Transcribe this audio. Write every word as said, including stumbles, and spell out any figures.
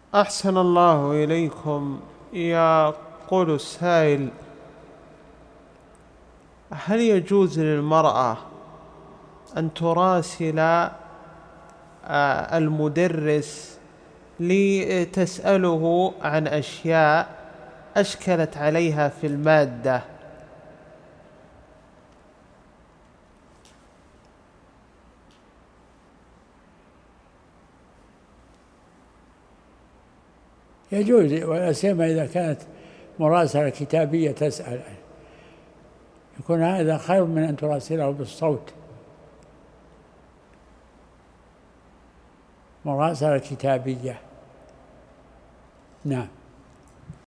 أحسن الله إليكم. يقول السائل: هل يجوز للمرأة أن تراسل المدرس لتسأله عن أشياء أشكلت عليها في المادة؟ يجوز، ولا سيما إذا كانت مراسلة كتابية تسأل، يكون هذا خير من أن تراسله بالصوت. مراسلة كتابية، نعم.